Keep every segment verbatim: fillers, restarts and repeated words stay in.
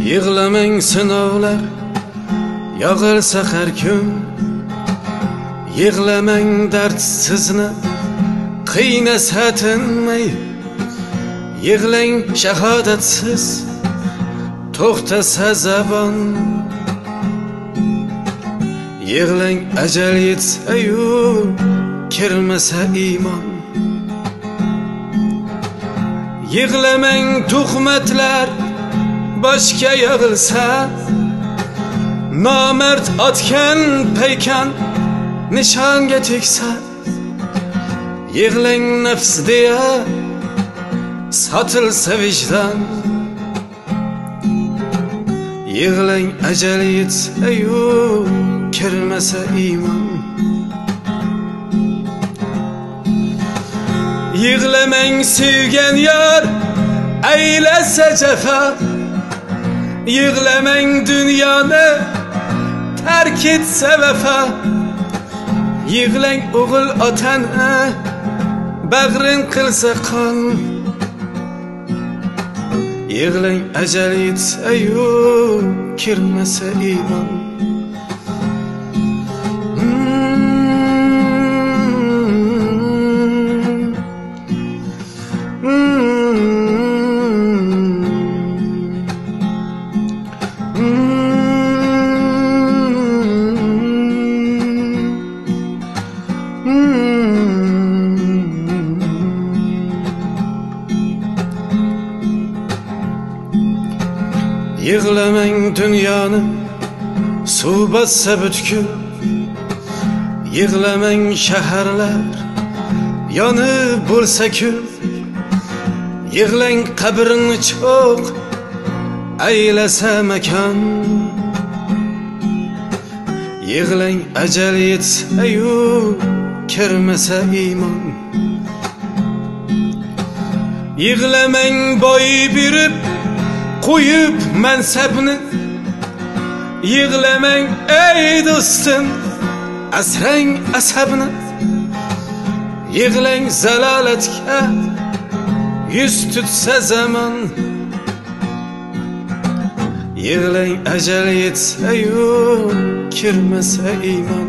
Yığlamang sinovlar yog'ilsa har kun, yig'lamang dard sizni qiynasa tinmay, yig'lang shahodatsiz to'xtasa zabon, yig'lang ajal yetsa-yu kirmasa iymon. Yig'lamang tuhmatlar boshga yog'ilsa, nomard otgan paykan nishonga tegsa, yig'lang nafs deya sotilsa vijdon, yig'lang ajal yetsa-yu kirmasa iymon. Yig'lamang sevgan yor aylasa jafa, yig'lamang dunyoni tark etsa vafa, yig'lang o'g'il otani bag'rin qilsa qon, yig'lang ajal yetsa-yu kirmasa iymon. Yig'lamang dunyoni suv bossa butkul, yig'lamang shaharlar yonib bo'lsa kul, yig'lang qabrni cho'q aylasa makon, yig'lang ajal yetsa-yu kirmasa iymon. Yig'lamang boy berib qo'yib mansabni, yig'lamang ey do'stim asrang asabni, yig'lang zalolatga yuz tutsa zamon, yig'lang ajal yetsa-yu kirmasa iymon.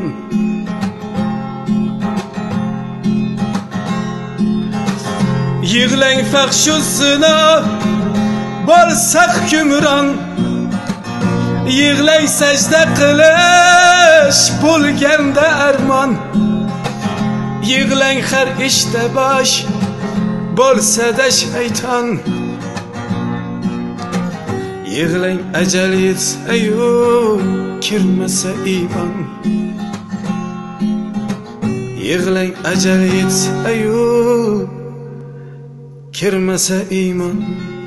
Yig'lang fahshu zino bo'lsa hukmron, yig'lang sajda qilish bo'lganda armon, yig'lang har ishda bosh bo'lsa-da shayton, yig'lang ajal yetsa-yu kirmasa iymon. Yig'lang ajal yetsa-yu kirmasa iymon.